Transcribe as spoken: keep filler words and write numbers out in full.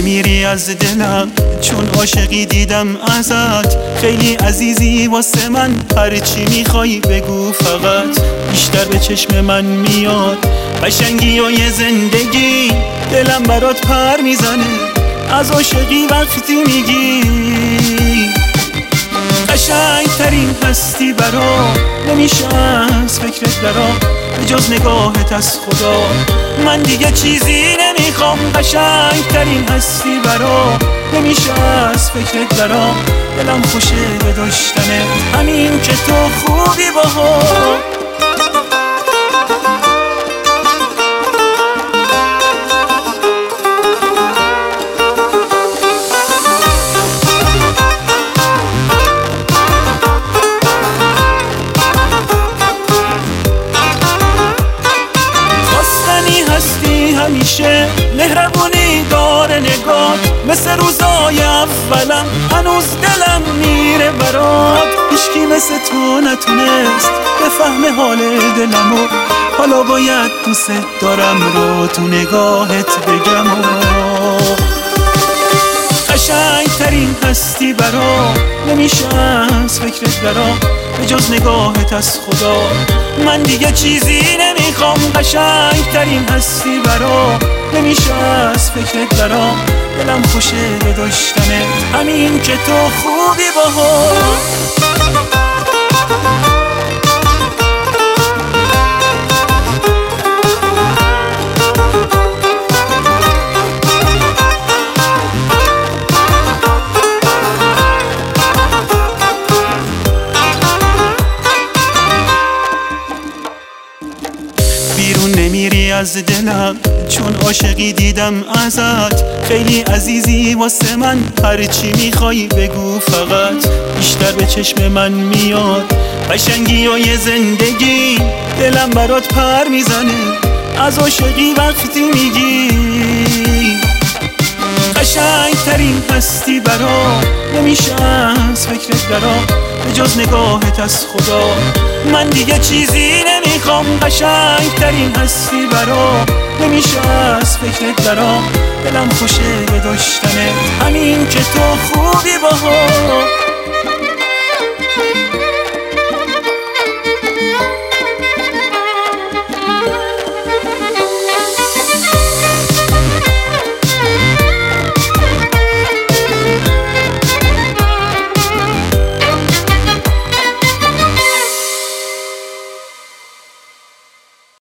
نمیری از دلم چون عاشقی دیدم ازت. خیلی عزیزی واسه من، هرچی میخوای بگو فقط. بیشتر به چشم من میاد قشنگی و یه زندگی، دلم برات پر میزنه از عاشقی وقتی میگی. قشنگ ترین هستی برا، نمیشه از فکرت درا، به جز نگاهت از خدا من دیگه چیزی نمیخوام. قشنگ ترین هستی برا، نمیشه از فکرت درا، دلم خوشه به داشتنت، همین که تو خوبی باها. همیشه مهربونی داره نگات، مثل روزای اولم هنوز دلم میره برات. هیچکی مثل تو نتونست بفهمه حال دلمو، حالا باید دوست دارم رو تو نگاهت بگم. قشنگ ترین هستی برا، نمیشه از فکرت درا، به جز نگاهت از خدا من دیگه چیزی نمیخوام. قشنگ ترین هستی برا، نمیشه از فکرت درا، دلم خوشه به داشتنت، همین که تو خوبی باها. بیرون نمیری از دلم چون عاشقی دیدم ازت. خیلی عزیزی واسه من، هرچی میخوای بگو فقط. بیشتر به چشم من میاد قشنگی و یه زندگی، دلم برات پر میزنه از عاشقی وقتی میگی. قشنگ ترین هستی برا، نمیشه از فکرت درا، به جز نگاهت از خدا من دیگه چیزی نمیخوام. قشنگ ترین هستی برا، نمیشه از فکرت درا، دلم خوشه به داشتنت، همین که تو خوبی باها.